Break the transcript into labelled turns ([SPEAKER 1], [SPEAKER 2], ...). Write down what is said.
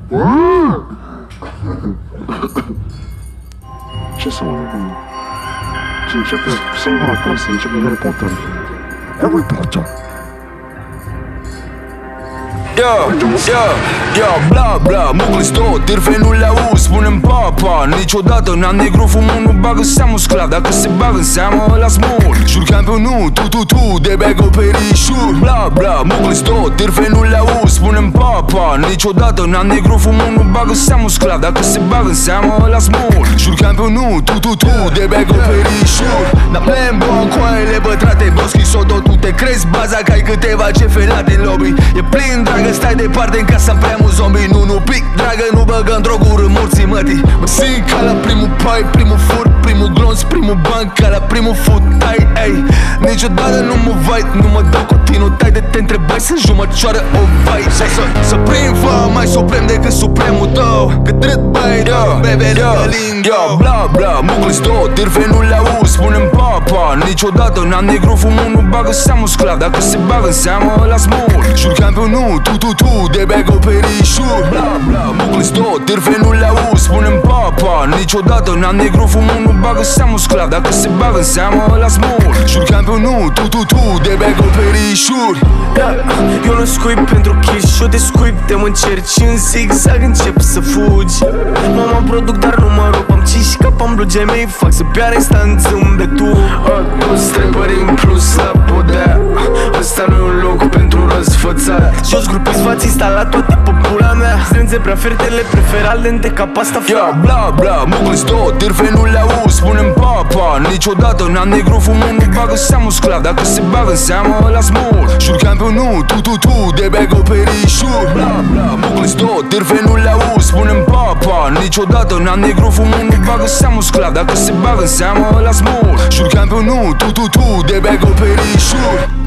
[SPEAKER 1] Ce să mă gândesc? Și începe singura clasă, începe Harry Potter. Harry Potter.
[SPEAKER 2] Bla bla, Muglis tot, târfe nu le auzi, spune-mi papa. Niciodată n-am negru, fumul nu bagă seamă sclav. Dacă se bagă în seamă, ăla smur. Jur campionul, tu, de bagă perișur. Bla bla, Muglis tot, târfe nu le auzi, spune-mi papa. Niciodată n-am negru, fumul nu bagă seamă sclav. Dacă se bagă în seamă, ăla smur. Jur campionul, tu, de bagă perișur. N-am lembo în coaile bătrate, boschi sodo, tu te crezi baza că ai câteva cefelate în lobby. E plin, dragă, stai departe în casa prea mult zombie. Nu pic, dragă, nu băgă într-o gură morții mătii. Mă simt ca la primul pai, primul fur, primul glonț, primul banc, ca la primul futai, ei. Niciodată nu mă vai, nu mă dau continuu, tai de te întrebai să jumăcioară o vai. Să prind fă mai suprem decât supremul tău, că trăt bai, bebe lângă lingo. Bla bla, Muglis tot, târfe nu le auzi, spune-mi papa. Niciodată n-am negru, fumul nu bagă seamă sclav. Dacă se bagă în seamă, ăla smur. Jur campionul, tu, de bagă perișur. Bla bla, Muglis tot, târfe nu le auzi, spune-mi papa. Niciodată n-am negru, fumul nu bagă seamă sclav. Dacă se bagă în seamă, ăla smur. Jur campionul, tu, de bagă perișur.
[SPEAKER 3] Eu nu scuip pentru cash, eu te scuip, te mă încerci în zigzag, încep să fugi. Mama produc, dar nu mă rup, am ci și capam blugei mei, fac să piară instant zâmbetul. Toți trepări în plus la podea, ăsta nu e un loc pentru răsfățat. Jos grupiți v-ați instalat toate pe pula mea, strânze prea fertele, preferat lente ca pasta fra.
[SPEAKER 2] Bla bla, Muglis tot, târfe nu le auzi, spune-mi papa. Niciodată n-am negru, fumul nu bagă seamă sclav. Dacă se bagă în seamă, ăla smur. Jur campionul, tu, de bagă perișur. Bla bla, Muglis tot, târfe nu le auzi, spune-mi papa. Niciodată n-am negru, fumul nu bagă seamă sclav. Dacă se bagă în seamă, ăla smur. Jur campionul, tu, de bagă perișur.